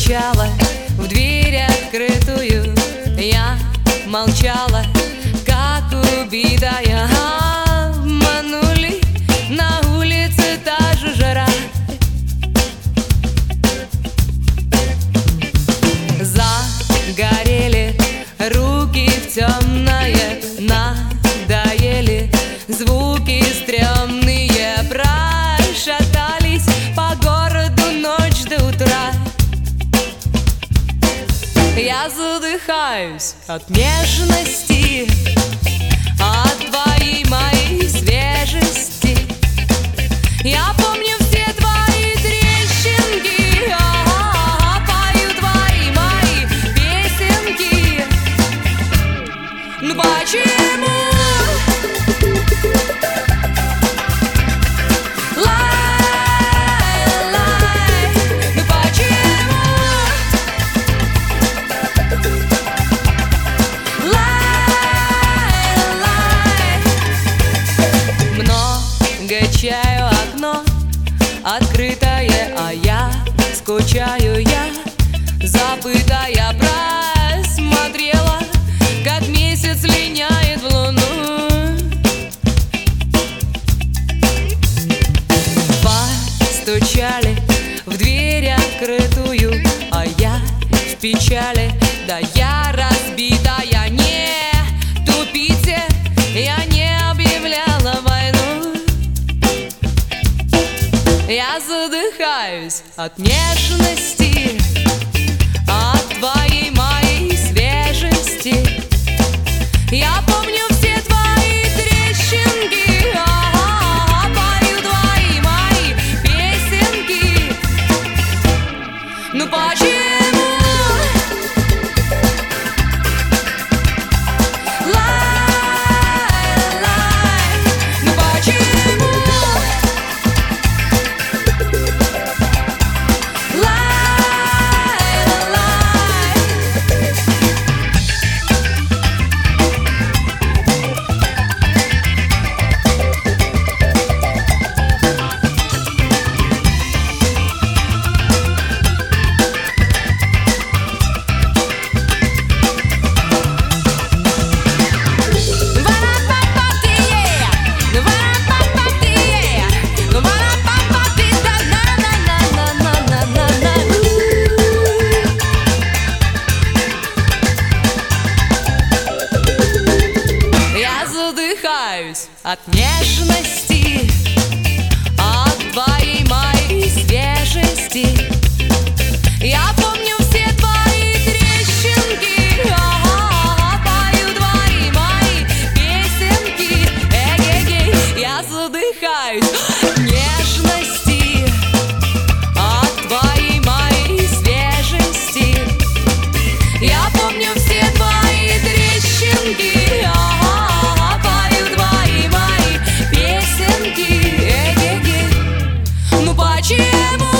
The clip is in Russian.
стучала в дверь открытую. Я молчала, как убитая. Обманули, на улице та же жара. Загорели руки в темное, надоели звуки стрёмные. Прошатались по городу ночь до утра. Я задыхаюсь от нежности, от твоей моей свежести. Я помню все твои трещинки, пою твои мои песенки. Ну почему? Чаю окно открытое, а я скучаю, я забытая. Просмотрела, как месяц линяет в луну. Постучали в дверь открытую, а я в печали. Да я разбитая, не тупите, я не объявляла войну. Я задыхаюсь от нежности, от твоей моей свежести. Я помню все твои трещинки, пою твои мои песенки. Ну почему? Ну почему? От нежности, от твоей моей свежести. Я помню все твои трещинки, пою твои мои песенки. Эгегей, я задыхаюсь от нежности, от твоей моей свежести. Я помню все твои трещинки, ну почему?